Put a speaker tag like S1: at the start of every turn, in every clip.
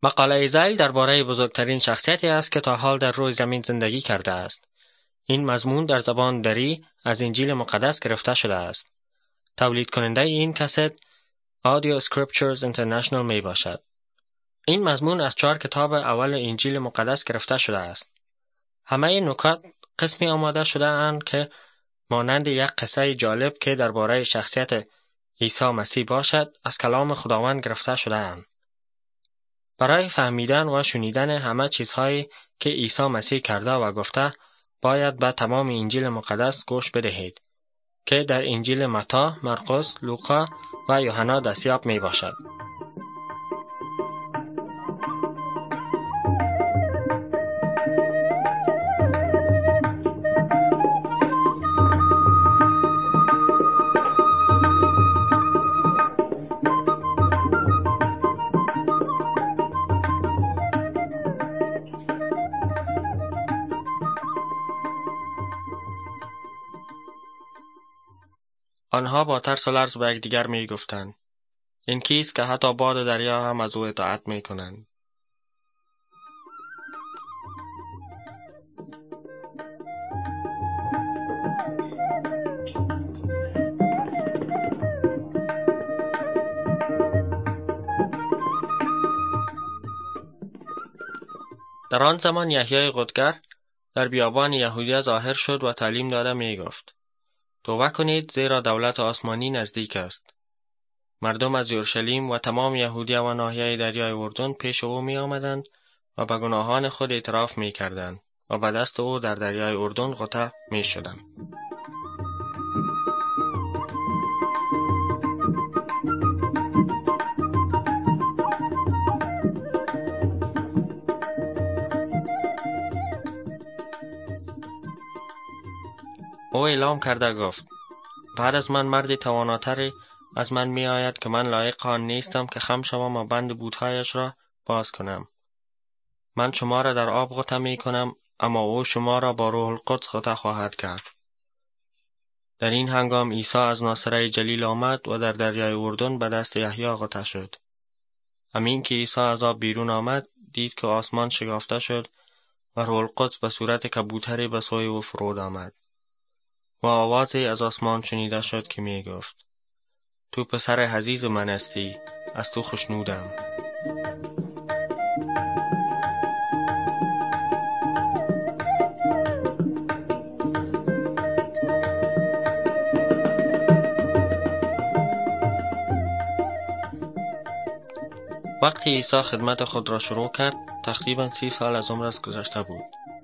S1: مقاله زیل درباره بزرگترین شخصیتی است که تا حال در روی زمین زندگی کرده است. این مضمون در زبان دری از انجیل مقدس گرفته شده است. تولید کننده این کست Audio Scriptures International می باشد. این مضمون از 4 کتاب اول انجیل مقدس گرفته شده است. همه نکات قسمی آماده شده اند که مانند یک قصه جالب که درباره شخصیت عیسی مسیح باشد از کلام خداوند گرفته شده اند. برای فهمیدن و شنیدن همه چیزهایی که عیسی مسیح کرده و گفته باید به تمام انجیل مقدس گوش بدهید که در انجیل متی، مرقس، لوقا و یوحنا دستیاب می باشد. آنها با ترس و لرز به یکدیگر می گفتند: این کیست که حتی باد و دریا هم از او اطاعت می کنند؟ در آن زمان یحیای غدگر در بیابان یهودیه ظاهر شد و تعلیم داده می گفت: توبه کنید زیرا دولت آسمانی نزدیک است. مردم از یروشلیم و تمام یهودیه و ناحیه دریای اردن پیش او می آمدند و به گناهان خود اعتراف می کردند و به دست او در دریای اردن غوطه می شدند. او اعلام کرده گفت: بعد از من مردی تواناتری از من می آید که من لایق آن نیستم که خم شوم و بند بوتهایش را باز کنم. من شما را در آب غوطه می کنم، اما او شما را با روح القدس غوطه خواهد کرد. در این هنگام عیسی از ناصره جلیل آمد و در دریای اردن به دست یحیی غوطه شد. همین که عیسی از آب بیرون آمد، دید که آسمان شکافته شد و روح القدس به صورت کبوتری به سوی او فرود آمد. و آوازی از آسمان شنیده شد که می گفت: تو پسر عزیز من هستی، از تو خوشنودم. وقتی عیسی خدمت خود را شروع کرد، تقریباً 30 سال از عمرش گذشته بود.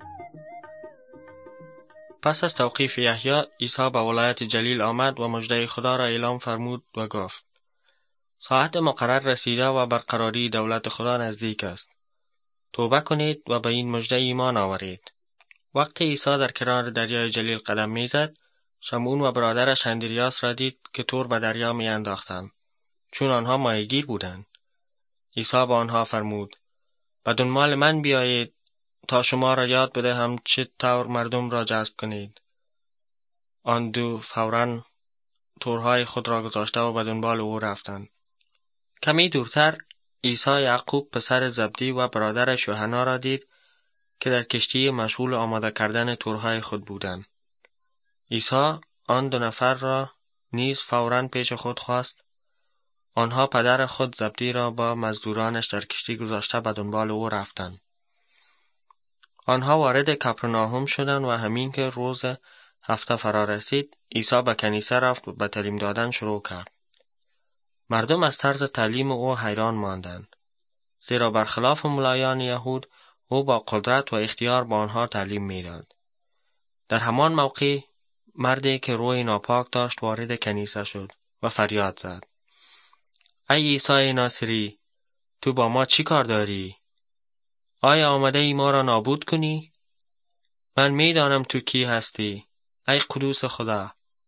S1: پس از توقیف یحیی، عیسی به ولایت جلیل آمد و مژده خدا را اعلام فرمود و گفت: ساعت مقرر رسیده و برقراری دولت خدا نزدیک است. توبه کنید و به این مژده ایمان آورید. وقتی عیسی در کنار دریای جلیل قدم میزد، شمعون و برادرش اندریاس را دید که تور به دریا می انداختند، چون آنها ماهیگیر بودند. عیسی به آنها فرمود: به دنبال من بیایید تا شما را یاد بدهم چه طور مردم را جذب کنید. آن دو فوراً تورهای خود را گذاشته و به دنبال او رفتند. کمی دورتر عیسی یعقوب پسر زبدی و برادرش یوحنا را دید که در کشتی مشغول آماده کردن تورهای خود بودند. عیسی آن 2 نفر را نیز فوراً پیش خود خواست. آنها پدر خود زبدی را با مزدورانش در کشتی گذاشته به دنبال او رفتند. آنها وارد کپرناهم شدند و همین که روز هفته فرا رسید، عیسی به کنیسه رفت و به تعلیم دادن شروع کرد. مردم از طرز تعلیم او حیران ماندند، زیرا برخلاف ملایان یهود او با قدرت و اختیار به آنها تعلیم میداد. در همان موقع مردی که روی ناپاک داشت وارد کنیسه شد و فریاد زد: ای عیسی ناصری، تو با ما چی کار داری؟ آیا آمده ای ما را نابود کنی؟ من میدانم تو کی هستی، ای قدوس خدا.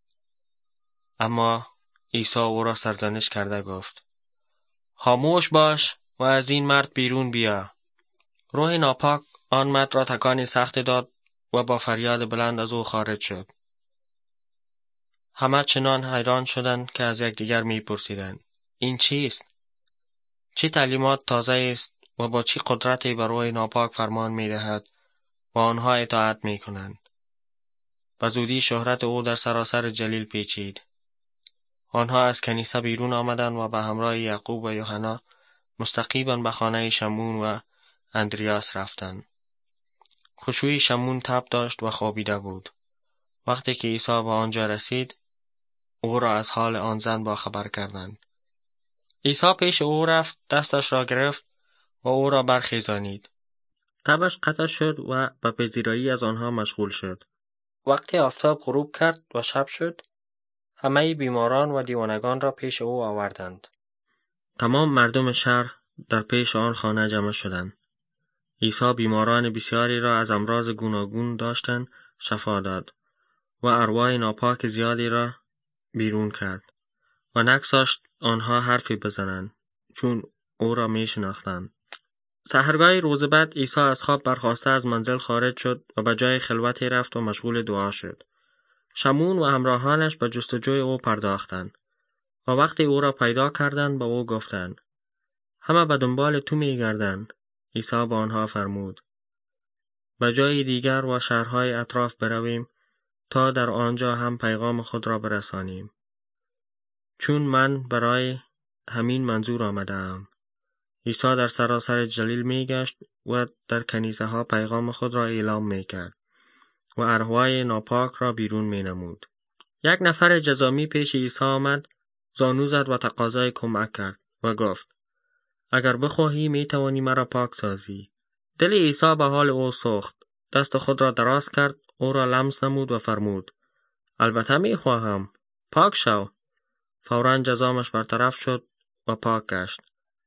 S1: اما عیسی او را سرزنش کرده گفت: خاموش باش و از این مرد بیرون بیا. روح ناپاک آن مرد را تکانی سخت داد و با فریاد بلند از او خارج شد. همه چنان حیران شدند که از یکدیگر میپرسیدند: این چیست؟ چه تعلیمات تازه است و با چه قدرتی بر روی ناپاک فرمان می دهد و آنها اطاعت می کنند. به زودی شهرت او در سراسر جلیل پیچید. آنها از کنیسه بیرون آمدند و به همراه یعقوب و یوحنا مستقیما به خانه شمون و اندریاس رفتند. خشوع شمون تب داشت و خوابیده بود. وقتی که عیسی به آنجا رسید، او را از حال آن زن باخبر کردند. عیسی پیش او رفت، دستش را گرفت و او را برخیزانید. تبش قطع شد و به پذیرایی از آنها مشغول شد. وقتی آفتاب غروب کرد و شب شد، همه بیماران و دیوانگان را پیش او آوردند. تمام مردم شهر در پیش آن خانه جمع شدند. عیسی بیماران بسیاری را از امراض گوناگون داشتند شفا داد و ارواح ناپاک زیادی را بیرون کرد و نگذاشت آنها حرفی بزنند، چون او را می شناختند. سحرگاه روز بعد عیسی از خواب برخاسته از منزل خارج شد و به جای خلوتی رفت و مشغول دعا شد. شمون و همراهانش به جستجوی او پرداختند و وقتی او را پیدا کردند به او گفتند: همه به دنبال تو می گردند. عیسی به آنها فرمود: به جای دیگر و شهرهای اطراف برویم تا در آنجا هم پیغام خود را برسانیم، چون من برای همین منظور آمدم. عیسی در سراسر جلیل می گشت و در کنیسه ها پیغام خود را اعلام می کرد و ارواح ناپاک را بیرون می نمود. یک نفر جذامی پیش عیسی آمد، زانو زد و تقاضای کمک کرد و گفت: اگر بخواهی می توانی مرا پاک سازی. دل عیسی به حال او سوخت، دست خود را دراز کرد، او را لمس نمود و فرمود: البته می خواهم، پاک شو. فوراً جذامش برطرف شد و پاک گشت.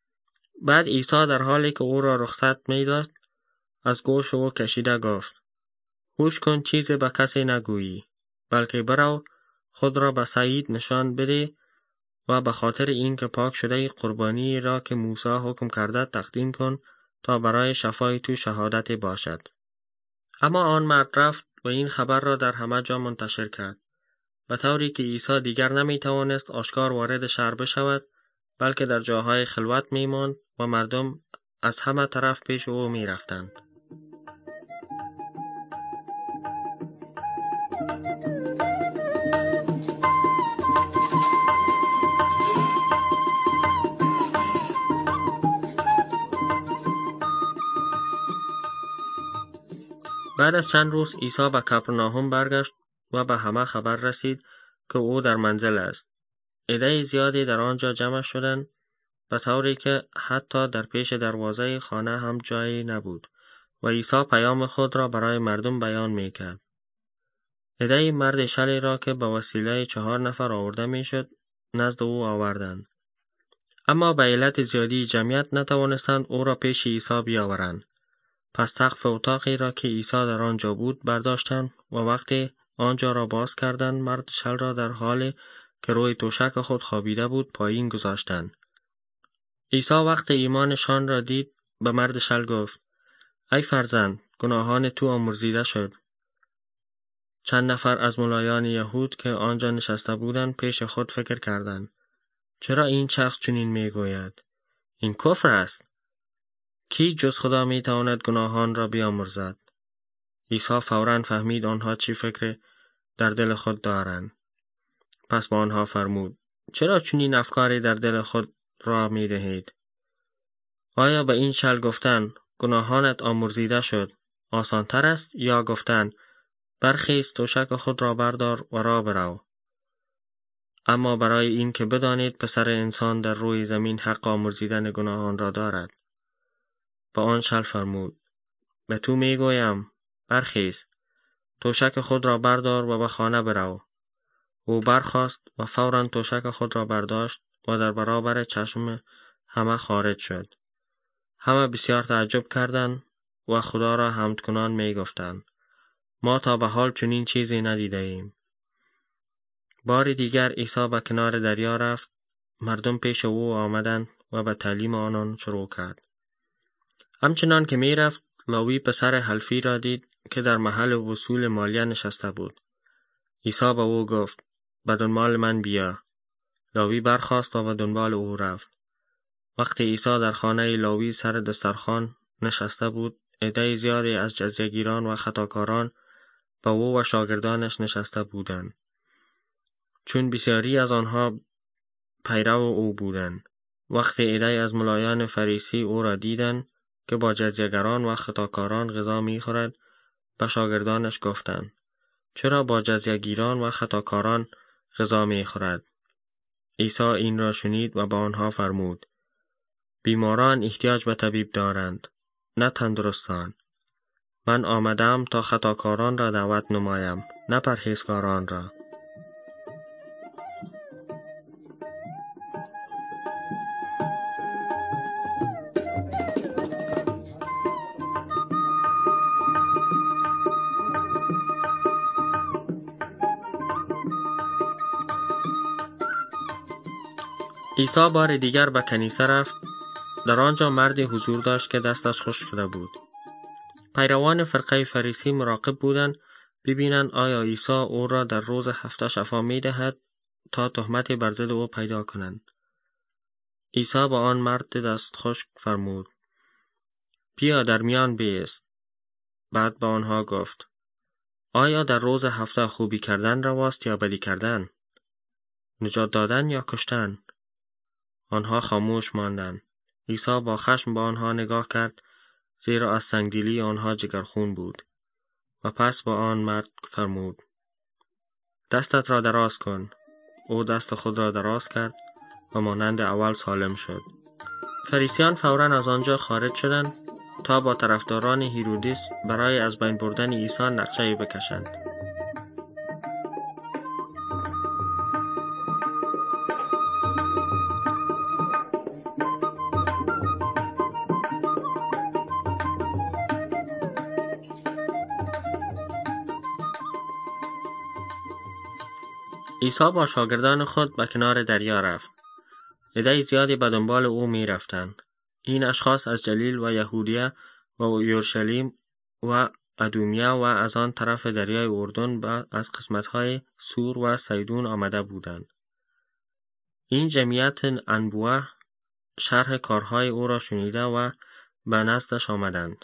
S1: بعد عیسی در حالی که او را رخصت می داد از گوش او کشیده گفت: هوش کن چیزی به کسی نگویی، بلکه برو خود را به سید نشان بده و به خاطر این که پاک شده قربانی را که موسی حکم کرده تقدیم کن تا برای شفای تو شهادت باشد. اما آن مرد رفت و این خبر را در همه جا منتشر کرد، به طوری که عیسی دیگر نمی توانست آشکار وارد شهر بشود، بلکه در جاهای خلوت می ماند و مردم از همه طرف پیش او می رفتند. بعد از چند روز عیسی به کپرناهم برگشت و به همه خبر رسید که او در منزل است. عده زیادی در آنجا جمع شدند، به طوری که حتی در پیش دروازه خانه هم جایی نبود و عیسی پیام خود را برای مردم بیان می کرد. عده مرد شلی را که به وسیله 4 نفر آورده می شد نزد او آوردند، اما به علت زیادی جمعیت نتوانستند او را پیش عیسی بیاورند. پس سقف اتاقی را که عیسی در آنجا بود برداشتند و وقتی آنجا را باز کردند، مرد شل را در حالی که روی توشک خود خوابیده بود پایین گذاشتند. عیسی وقتی ایمانشان را دید به مرد شل گفت: ای فرزند، گناهان تو آمرزیده شد. چند نفر از ملایان یهود که آنجا نشسته بودند پیش خود فکر کردند: چرا این شخص چنین میگوید؟ این کفر است. کی جز خدا می تواند گناهان را بیامرزد؟ عیسی فوراً فهمید آنها چی فکر در دل خود دارند. پس به آنها فرمود: چرا چنین افکاری در دل خود را می دهید؟ آیا به این شل گفتن گناهانت آمرزیده شد آسان تر است، یا گفتن برخیز توشک خود را بردار و راه برو؟ اما برای این که بدانید پسر انسان در روی زمین حق آمرزیدن گناهان را دارد. با آن شل فرمود: به تو می گویم برخیز، توشک خود را بردار و به خانه برو. او برخاست و فوراً توشک خود را برداشت و در برابر چشم همه خارج شد. همه بسیار تعجب کردند و خدا را حمد کنان می گفتند: ما تا به حال چنین چیزی ندیده ایم. بار دیگر عیسی به کنار دریا رفت. مردم پیش او آمدند و به تعلیم آنان شروع کرد. همچنان که می رفت، لاوی پسر حلفی را دید که در محل وصول مالیه نشسته بود. عیسی به او گفت: به دنبال من بیا. لاوی برخاست و به دنبال او رفت وقتی عیسی در خانه لاوی سر دسترخوان نشسته بود، عده زیادی از جزیه‌گیران و خطاکاران با او و شاگردانش نشسته بودند. چون بسیاری از آنها پیرو او بودند. وقتی عده از ملایان فریسی او را دیدند که با جزیه‌گران و خطاکاران غذا می‌خورد، به شاگردانش گفتند: چرا با جزیه‌گیران و خطاکاران غذا می‌خورد؟ عیسی این را شنید و به آنها فرمود: بیماران احتیاج به طبیب دارند، نه تندرستان. من آمدم تا خطاکاران را دعوت نمایم، نه پرهیزکاران را. عیسی بار دیگر به کنیسه رفت. در آنجا مردی حضور داشت که دستش خشک شده بود. پیروان فرقه فریسی مراقب بودند ببینند آیا عیسی او را در روز هفته شفا می دهد تا تهمتی بر ضد او پیدا کنند. عیسی با آن مرد دست خشک فرمود: بیا در میان بایست. بعد به آنها گفت: آیا در روز هفته خوبی کردن رواست یا بدی کردن؟ نجات دادن یا کشتن؟ آنها خاموش ماندند. عیسی با خشم به آنها نگاه کرد، زیرا از سنگدلی آنها جگرخون بود، و پس با آن مرد فرمود: دستت را دراز کن. او دست خود را دراز کرد و مانند اول سالم شد. فریسیان فوراً از آنجا خارج شدند تا با طرفداران هیرودیس برای از بین بردن عیسی نقشه‌ای بکشند. عیسی با شاگردان خود به کنار دریا رفت. عده زیادی به دنبال او می رفتند. این اشخاص از جلیل و یهودیه و یروشلیم و ادومیه و از آن طرف دریای اردن و از قسمت‌های سور و سیدون آمده بودند. این جمعیت انبوه شرح کارهای او را شنیده و به نزدش آمدند.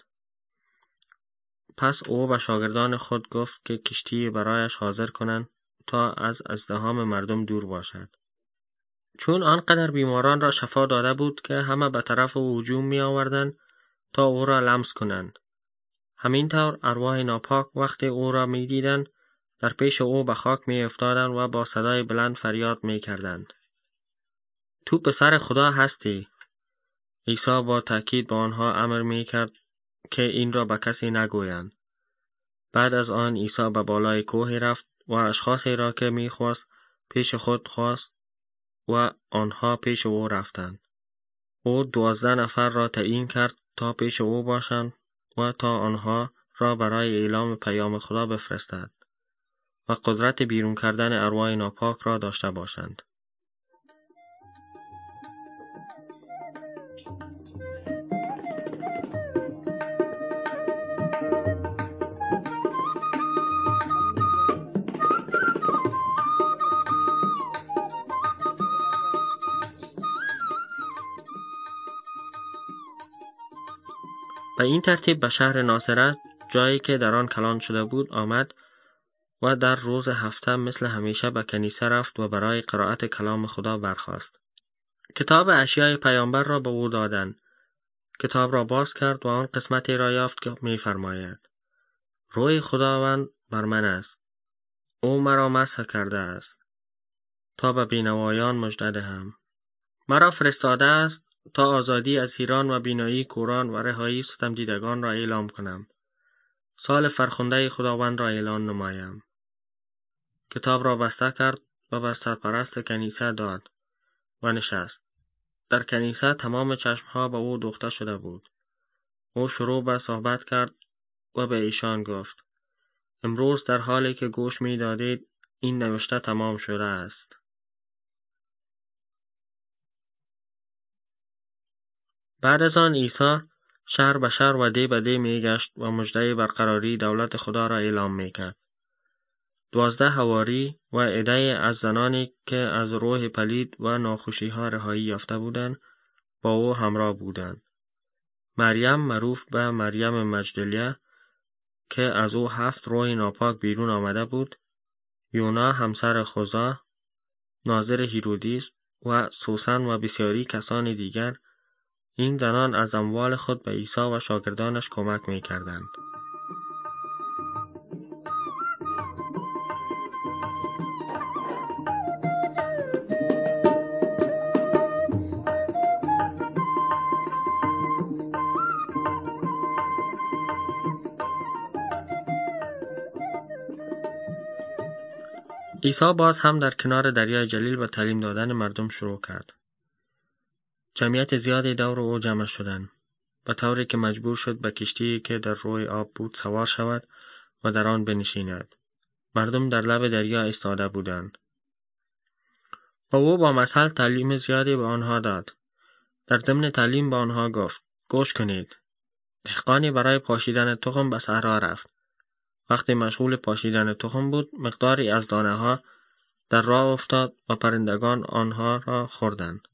S1: پس او به شاگردان خود گفت که کشتی برایش حاضر کنند تا از ازدحام مردم دور باشد. چون آنقدر بیماران را شفا داده بود که همه به طرف او هجوم می آوردند تا او را لمس کنند. همینطور ارواح ناپاک وقتی او را می دیدند در پیش او به خاک می افتادند و با صدای بلند فریاد می کردند: تو پسر خدا هستی. عیسی با تأکید به آنها امر می کرد که این را به کسی نگویند. بعد از آن عیسی به بالای کوهی رفت و اشخاصی را که می خواست پیش خود خواست و آنها پیش او رفتند. او 12 نفر را تعیین کرد تا پیش او باشند و تا آنها را برای اعلام پیام خدا بفرستد و قدرت بیرون کردن ارواح ناپاک را داشته باشند. به این ترتیب به شهر ناصرت، جایی که در آن کلان شده بود، آمد و در روز هفته مثل همیشه به کنیسه رفت و برای قرائت کلام خدا برخاست. کتاب اشعیا پیامبر را به او دادند. کتاب را باز کرد و آن قسمتی را یافت که می فرماید: روح خداوند بر من است، او مرا مسح کرده است تا به بینوایان مژده دهم. مرا فرستاده است تا آزادی از اسیران و بینایی کوران و رهایی ستم دیدگان را اعلام کنم، سال فرخنده خداوند را اعلان نمایم. کتاب را بسته کرد و به سرپرست کنیسه داد و نشست. در کنیسه تمام چشمها به او دوخته شده بود. او شروع به صحبت کرد و به ایشان گفت: امروز در حالی که گوش می دادید این نوشته تمام شده است. بعد از آن عیسی شهر به شهر و ده به ده می گشت و مژده برقراری دولت خدا را اعلام می کرد. 12 حواری و عده از زنانی که از روح پلید و ناخوشی ها رهایی یافته بودند با او همراه بودند. مریم معروف به مریم مجدلیه که از او 7 روح ناپاک بیرون آمده بود، یونا همسر خوزا، ناظر هیرودیس و سوسن و بسیاری کسان دیگر. این زنان از اموال خود به عیسی و شاگردانش کمک می کردند. عیسی باز هم در کنار دریای جلیل به تعلیم دادن مردم شروع کرد. جمعیت زیادی دور او جمع شدند، به طوری که مجبور شد به کشتی که در روی آب بود سوار شود و در آن بنشیند. مردم در لب دریا ایستاده بودند. و او با مثل تعلیم زیادی به آنها داد. در ضمن تعلیم به آنها گفت: گوش کنید. دهقانی برای پاشیدن تخم به صحرا رفت. وقتی مشغول پاشیدن تخم بود، مقداری از دانه ها در راه افتاد و پرندگان آنها را خوردند.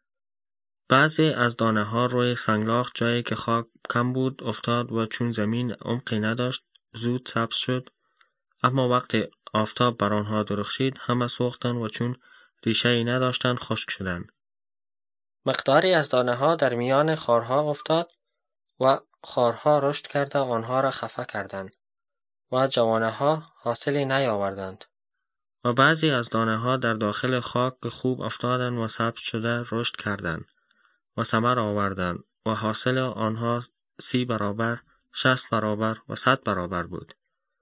S1: بعضی از دانه ها روی سنگلاخ جایی که خاک کم بود افتاد و چون زمین عمقی نداشت زود سبز شد، اما وقتی آفتاب بر آنها درخشید همه سوختند و چون ریشه ای نداشتند خشک شدند. مقداری از دانه ها در میان خارها افتاد و خارها رشد کرده آنها را خفه کردند و جوانه ها حاصلی نیاوردند. و بعضی از دانه ها در داخل خاک خوب افتادند و سبز شده رشد کردند و ثمر آوردند و حاصل آنها 30 برابر، 60 برابر و 100 برابر بود.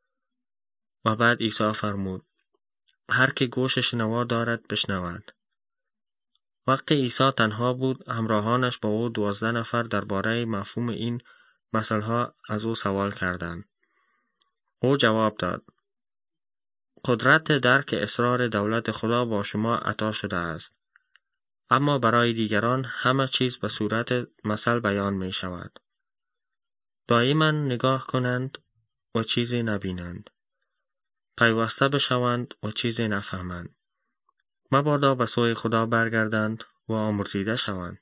S1: و بعد عیسی فرمود: هر که گوش شنوا دارد بشنود. وقتی عیسی تنها بود، همراهانش با او 12 نفر درباره مفهوم این مثلها از او سوال کردند. او جواب داد: قدرت درک اسرار دولت خدا با شما عطا شده است، اما برای دیگران همه چیز به صورت مثل بیان می شود. دائما نگاه کنند و چیزی نبینند. پیوسته بشوند و چیزی نفهمند. مبادا به سوی خدا برگردند و آمرزیده شوند.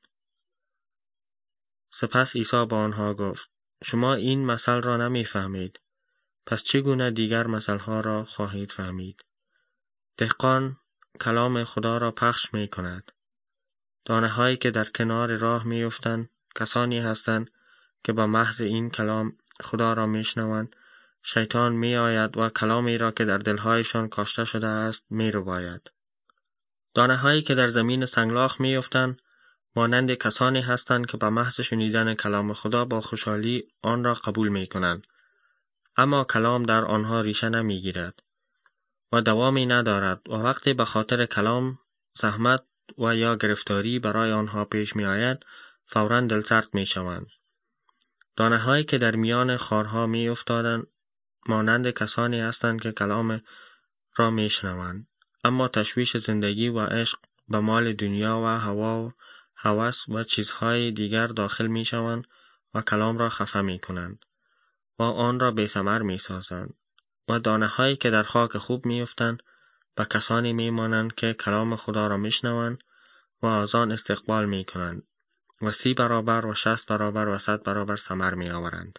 S1: سپس عیسی با آنها گفت: شما این مثل را نمی فهمید، پس چگونه دیگر مثلها را خواهید فهمید؟ دهقان کلام خدا را پخش می کند. دانه هایی که در کنار راه می افتند کسانی هستند که با محض این کلام خدا را می شنوند. شیطان می آید و کلامی را که در دلهایشان کاشته شده است می رباید. دانه هایی که در زمین سنگلاخ می افتند مانند کسانی هستند که با محض شنیدن کلام خدا با خوشحالی آن را قبول می کنند، اما کلام در آنها ریشه نمی گیرد و دوامی ندارد و وقتی به خاطر کلام زحمت و یا گرفتاری برای آنها پیش می آید فوراً دلسرد می شوند. دانه هایی که در میان خارها می افتادند مانند کسانی هستند که کلام را می شنوند، اما تشویش زندگی و عشق به مال دنیا و هوا و هوس و چیزهای دیگر داخل می شوند و کلام را خفه می کنند و آن را بی‌ثمر می سازند. و دانه هایی که در خاک خوب می افتند به کسانی می مانند که کلام خدا را می شنوند و از آن استقبال می کنند و 30 برابر و 60 برابر و 100 برابر ثمر می آورند.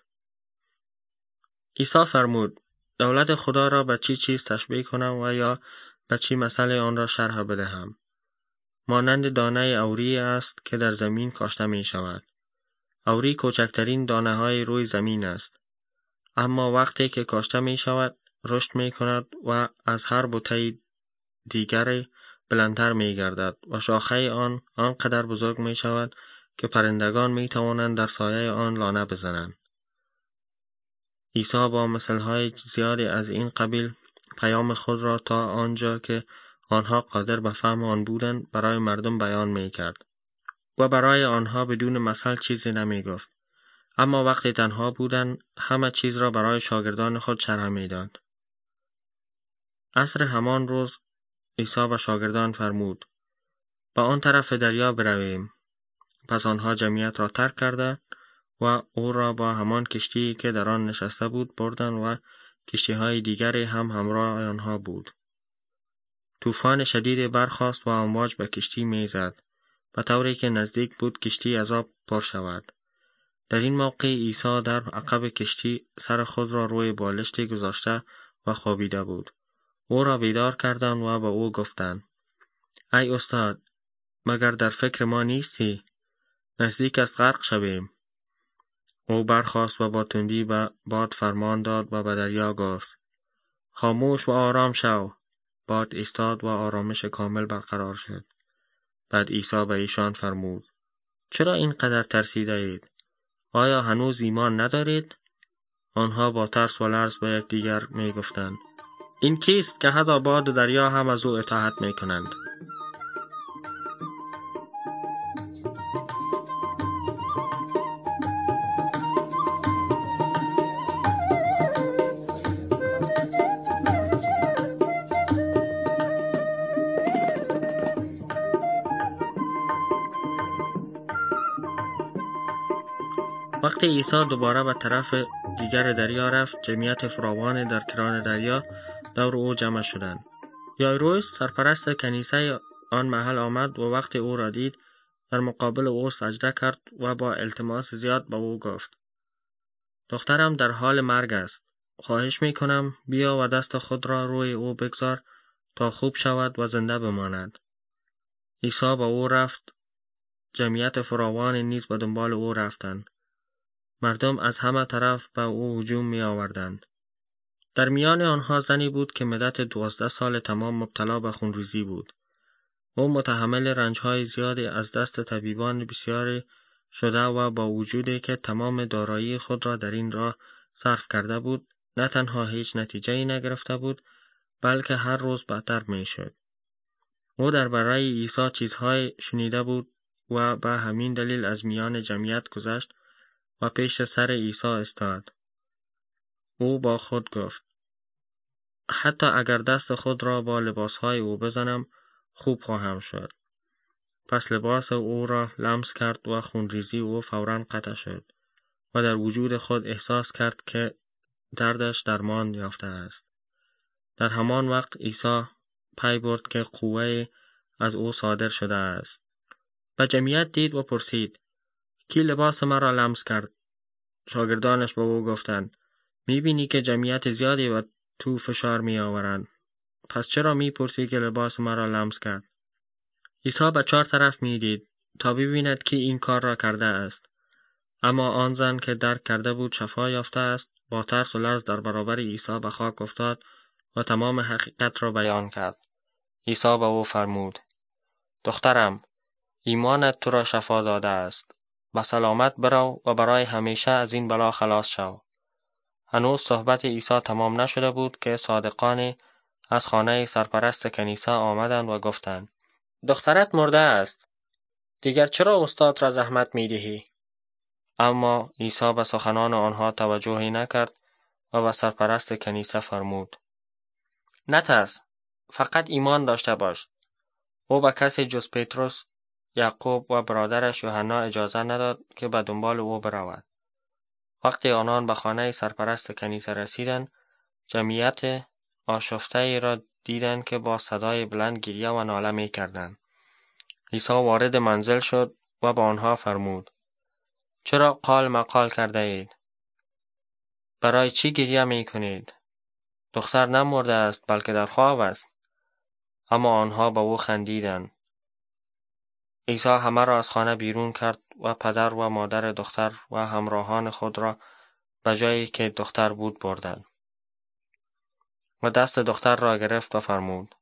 S1: عیسی فرمود: دولت خدا را به چی چیز تشبیه کنم و یا به چی مثل آن را شرح بدهم؟ مانند دانه اوری است که در زمین کاشته می شود. اوری کوچکترین دانه های روی زمین است، اما وقتی که کاشته می شود رشد می کند و از هر بوته دیگری بلندتر می گردد و شاخه آن آنقدر بزرگ می شود که پرندگان می توانند در سایه آن لانه بزنند. عیسی با مثلهای زیادی از این قبیل پیام خود را تا آنجا که آنها قادر به فهم آن بودند برای مردم بیان می کرد و برای آنها بدون مثل چیزی نمی گفت. اما وقتی تنها بودند همه چیز را برای شاگردان خود شرح می داد. عصر همان روز عیسی به شاگردان فرمود: به آن طرف دریا برویم. پس آنها جمعیت را ترک کرده و او را با همان کشتی که در آن نشسته بود بردند و کشتی‌های دیگری هم همراه آنها بود. طوفان شدید برخاست و امواج به کشتی می زد به طوری که نزدیک بود کشتی از آب پر شود. در این موقع عیسی در عقب کشتی سر خود را روی بالشتی گذاشته و خوابیده بود. او را بیدار کردند و به او گفتند: ای استاد، مگر در فکر ما نیستی؟ نزدیک است غرق شویم. او برخاست و با تندی به باد فرمان داد و به دریا گفت: خاموش و آرام شو. باد ایستاد و آرامش کامل برقرار شد. بعد عیسی به ایشان فرمود: چرا اینقدر ترسیده اید؟ آیا هنوز ایمان ندارید؟ آنها با ترس و لرز به یکدیگر می گفتند: این کیست که حتی باد و دریا هم از او اطاعت می کنند؟ وقتی عیسی دوباره به طرف دیگر دریا رفت، جمعیت فراوانی در کنار دریا دور او جمع شدند. یایروس سرپرست کنیسه آن محل آمد و وقتی او را دید، در مقابل او سجده کرد و با التماس زیاد به او گفت: دخترم در حال مرگ است. خواهش می کنم بیا و دست خود را روی او بگذار تا خوب شود و زنده بماند. عیسی با او رفت. جمعیت فراوانی نیز به دنبال او رفتند. مردم از همه طرف به او هجوم می آوردند. در میان آنها زنی بود که مدت 12 سال تمام مبتلا به خونریزی بود. او متحمل رنجهای زیادی از دست طبیبان بسیاری شده و با وجودی که تمام دارایی خود را در این راه صرف کرده بود، نه تنها هیچ نتیجه‌ای نگرفته بود، بلکه هر روز بدتر می شد. او درباره عیسی چیزهای شنیده بود و به همین دلیل از میان جمعیت گذشت و پیش سر عیسی ایستاد. او با خود گفت: حتی اگر دست خود را با لباسهای او بزنم، خوب خواهم شد. پس لباس او را لمس کرد و خونریزی او فوراً قطع شد و در وجود خود احساس کرد که دردش درمان یافته است. در همان وقت عیسی پی برد که قوه از او صادر شده است. به جمعیت دید و پرسید: کی لباس مرا لمس کرد؟ شاگردانش به او گفتند: میبینی که جمعیت زیادی و تو فشار می آورند. پس چرا میپرسی که لباس مرا لمس کرد؟ عیسی به 4 طرف میدید تا ببیند که این کار را کرده است. اما آن زن که درک کرده بود شفا یافته است، با ترس و لرز در برابر عیسی به خاک افتاد و تمام حقیقت را بیان کرد. عیسی به او فرمود: دخترم، ایمانت تو را شفا داده است. به سلامت برو و برای همیشه از این بلا خلاص شو. هنوز صحبت عیسی تمام نشده بود که صادقانی از خانه سرپرست کنیسه آمدند و گفتند: دخترت مرده است. دیگر چرا استاد را زحمت می دهی؟ اما عیسی به سخنان آنها توجهی نکرد و به سرپرست کنیسه فرمود: نترس، فقط ایمان داشته باش. او به کسی جز پتروس، یعقوب و برادرش یوحنا اجازه نداد که به دنبال او برود. وقتی آنان به خانه سرپرست کنیسه رسیدند، جمعیت آشفته را دیدند که با صدای بلند گریه و ناله می کردند. عیسی وارد منزل شد و به آنها فرمود: چرا قال مقال کرده اید؟ برای چی گریه می کنید؟ دختر نمرده است بلکه در خواب است. اما آنها به او خندیدند. عیسی همه را از خانه بیرون کرد و پدر و مادر دختر و همراهان خود را به جایی که دختر بود بردند و دست دختر را گرفت و فرمود: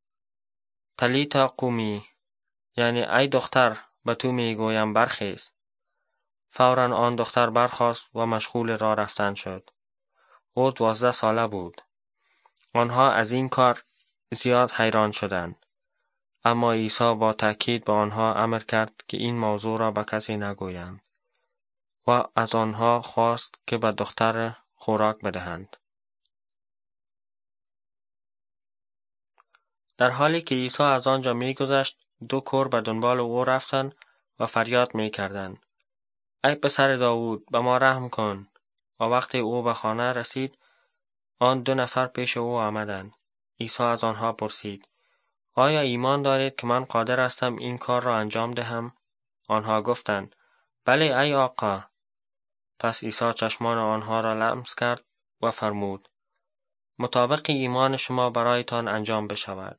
S1: تلیتا قومی، یعنی ای دختر، به تو می گویم برخیز. فوراً آن دختر برخاست و مشغول راه رفتن شد. او 12 ساله بود. آنها از این کار زیاد حیران شدند. اما عیسی با تأکید به آنها امر کرد که این موضوع را به کسی نگویند و از آنها خواست که به دختر خوراک بدهند. در حالی که عیسی از آنجا می‌گذشت، 2 کور به دنبال او رفتند و فریاد می‌کردند: ای پسر داوود، به ما رحم کن. و وقتی او به خانه رسید، آن 2 نفر پیش او آمدند. عیسی از آنها پرسید: آیا ایمان دارید که من قادر هستم این کار را انجام دهم؟ آنها گفتند بله ای آقا. پس عیسی چشمان آنها را لمس کرد و فرمود مطابق ایمان شما برایتان انجام بشود.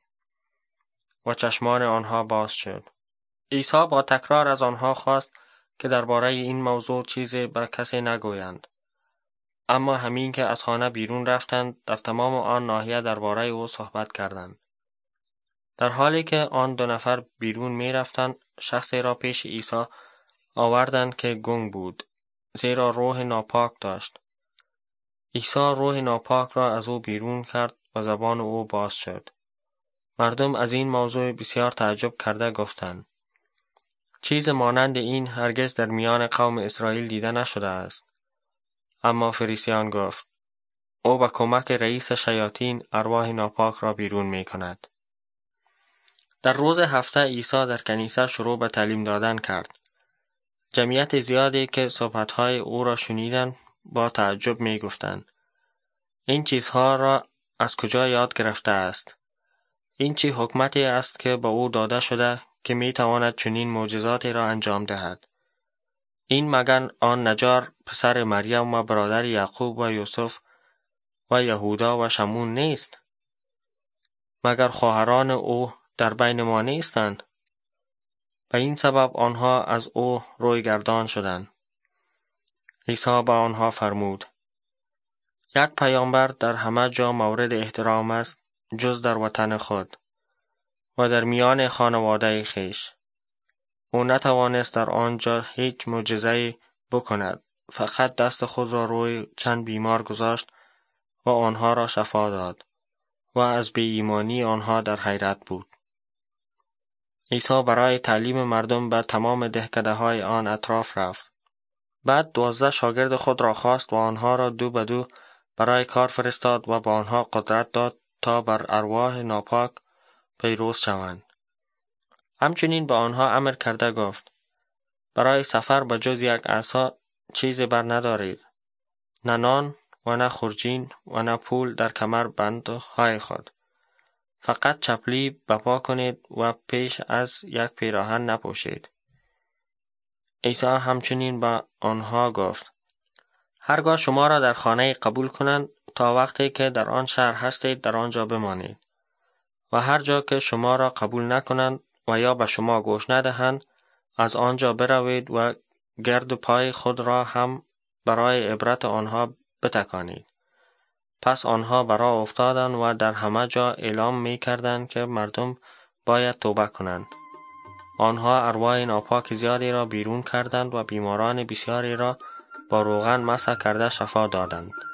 S1: و چشمان آنها باز شد. عیسی با تکرار از آنها خواست که درباره این موضوع چیزی به کسی نگویند. اما همین که از خانه بیرون رفتند در تمام آن ناحیه درباره او صحبت کردند. در حالی که آن دو نفر بیرون می رفتند شخصی را پیش عیسی آوردند که گنگ بود زیرا روح ناپاک داشت. عیسی روح ناپاک را از او بیرون کرد و زبان او باز شد. مردم از این موضوع بسیار تعجب کرده گفتند چیز مانند این هرگز در میان قوم اسرائیل دیده نشده است. اما فریسیان گفت او با کمک رئیس شیاطین ارواح ناپاک را بیرون می کند. در روز هفته عیسی در کنیسه شروع به تعلیم دادن کرد. جمعیت زیادی که صحبتهای او را شنیدند با تعجب می گفتند این چیزها را از کجا یاد گرفته است؟ این چه حکمتی است که با او داده شده که می تواند چنین معجزاتی را انجام دهد؟ این مگر آن نجار پسر مریم و برادر یعقوب و یوسف و یهودا و شمون نیست؟ مگر خواهران او در بین ما نیستند؟ به این سبب آنها از او روی گردان شدند. عیسی به آنها فرمود یک پیامبر در همه جا مورد احترام است جز در وطن خود و در میان خانواده خویش. او نتوانست در آنجا هیچ معجزه‌ای بکند، فقط دست خود را روی چند بیمار گذاشت و آنها را شفا داد و از بی ایمانی آنها در حیرت بود. عیسی برای تعلیم مردم به تمام دهکده‌های آن اطراف رفت. بعد 12 شاگرد خود را خواست و آنها را دو به دو برای کار فرستاد و به آنها قدرت داد تا بر ارواح ناپاک پیروز شوند. همچنین به آنها امر کرده گفت برای سفر به جز یک عصا چیزی بر ندارید، نه نان و نه خورجین و نه پول در کمر بندهای خود. فقط چپلی به پا کنید و پیش از یک پیراهن نپوشید. عیسی همچنین به آنها گفت هرگاه شما را در خانه قبول کنند تا وقتی که در آن شهر هستید در آنجا بمانید و هر جا که شما را قبول نکنند و یا به شما گوش ندهند از آنجا بروید و گرد پای خود را هم برای عبرت آنها بتکانید. پس آنها برآ افتادند و در همه جا اعلام می کردند که مردم باید توبه کنند. آنها ارواح ناپاک زیادی را بیرون کردند و بیماران بسیاری را با روغن مسح کرده شفا دادند.